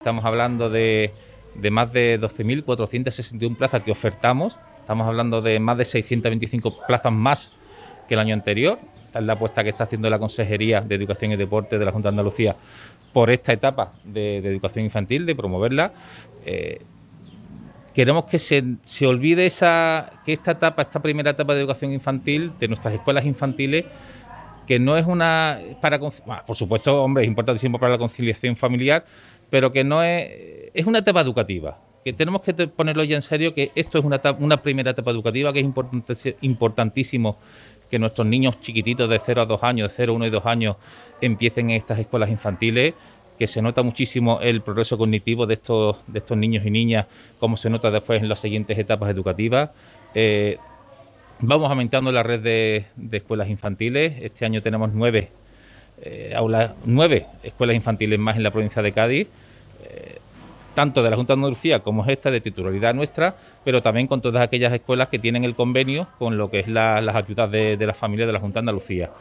Estamos hablando de más de 12.461 plazas que ofertamos. Estamos hablando de más de 625 plazas más que el año anterior. Esta es la apuesta que está haciendo la Consejería de Educación y Deporte de la Junta de Andalucía por esta etapa de educación infantil, de promoverla. Queremos que se olvide que esta primera etapa de educación infantil de nuestras escuelas infantiles, que no es por supuesto, hombre, es importantísimo para la conciliación familiar, pero que no es una etapa educativa, que tenemos que ponerlo ya en serio, que esto es una primera etapa educativa, que es importantísimo que nuestros niños chiquititos de 0 a 2 años, de 0, 1 y 2 años, empiecen en estas escuelas infantiles, que se nota muchísimo el progreso cognitivo de estos niños y niñas, como se nota después en las siguientes etapas educativas. Vamos aumentando la red de escuelas infantiles. Este año tenemos 9 escuelas infantiles más en la provincia de Cádiz, tanto de la Junta de Andalucía como esta, de titularidad nuestra, pero también con todas aquellas escuelas que tienen el convenio con lo que es las ayudas de las familias de la Junta de Andalucía.